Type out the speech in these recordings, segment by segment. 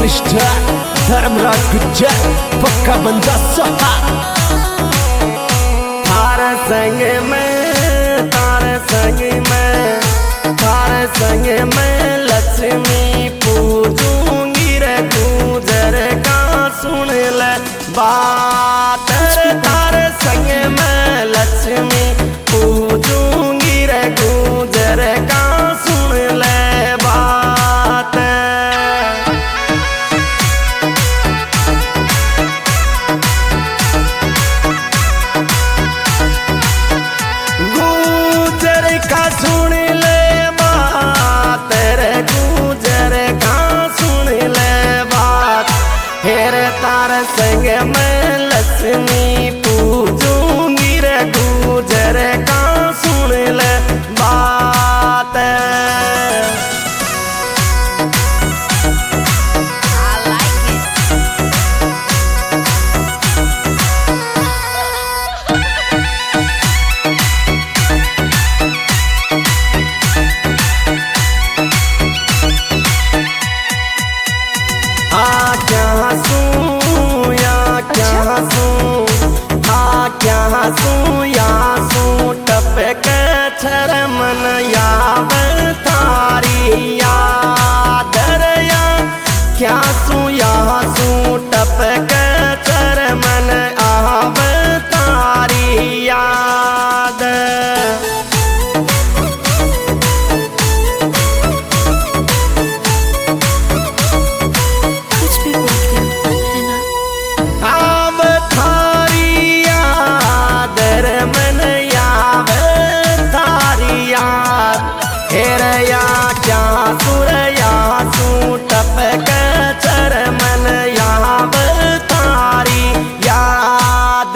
Superstar Dharmraj Gujjar पक्का बंदा सहा। थारे संग में तारे संग में थारे संग में लक्ष्मी पूजूंगी रे गुजर का सुन ले बात रे। तारे संग में लक्ष्मी पूजूंगी रे गुजर का सुन ले बात। गुजर का सुन ले बात रे गुजर का सुन ले बात। हेरे तारे संग में लक्ष्मी पूजूंगी रे गुजर का सुन ले बात। टपक छर मन याव थारी याद रया क्या सू टपक छर मन आव थारी याद। कुछ भी बोलते हो है ना। आव थारी याद रे मन याव थारी याद। हेरया क्या सुरया सू टपक चर मन याव थारी याद।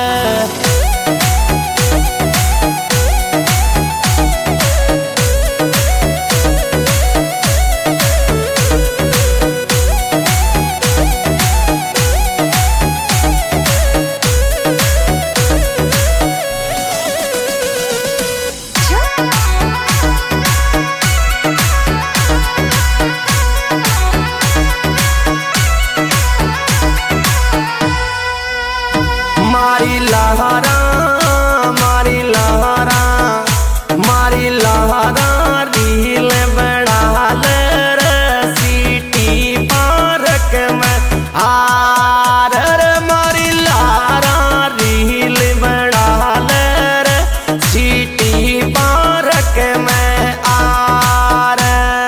मारी लहरा मारी लहरा मारी लहरा रील बड़ा रे सीटी पार्क में आर रे। मारी लहरा रील बड़ा रे सीटी पार्क में आर।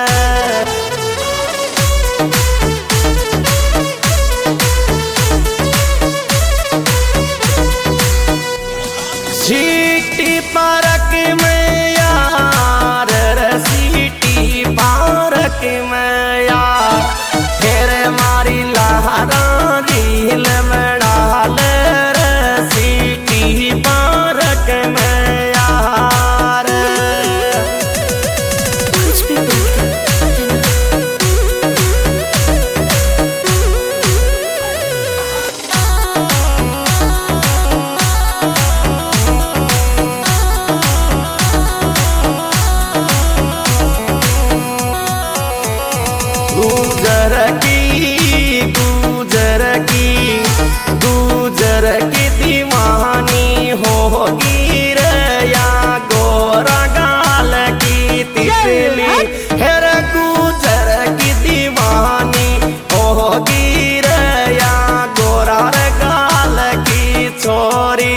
सीटी पार्क में यार रे सीटी पार्क में यार। फिर मारी लहरा रील बड़ा रे सीटी पार्क में यार। कुछ भी बोलते हो है ना। गुजर की गुजर की गुजर की दीवानी होगी रे या गोरा गाल की तितली। हेर गुजर की दीवानी होगी रे या गोरा गाल की छोरी।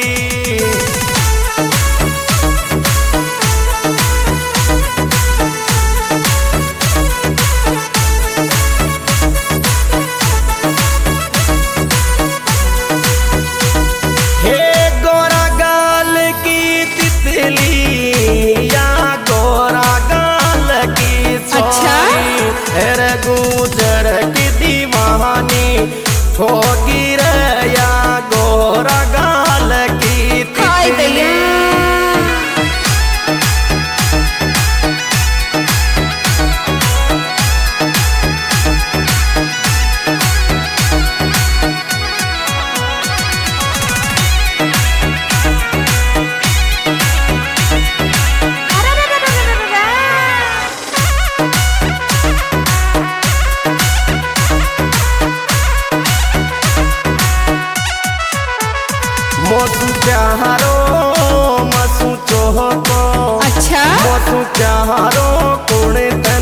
हे गोरा गाल की तितली या गोरा गाल की छोरी। हेरे गुजर की दीवानी होगी रे या गोरा गाल की तितली। मोसू प्यारो मसू चोको अच्छा मोसू प्यारो कुड़े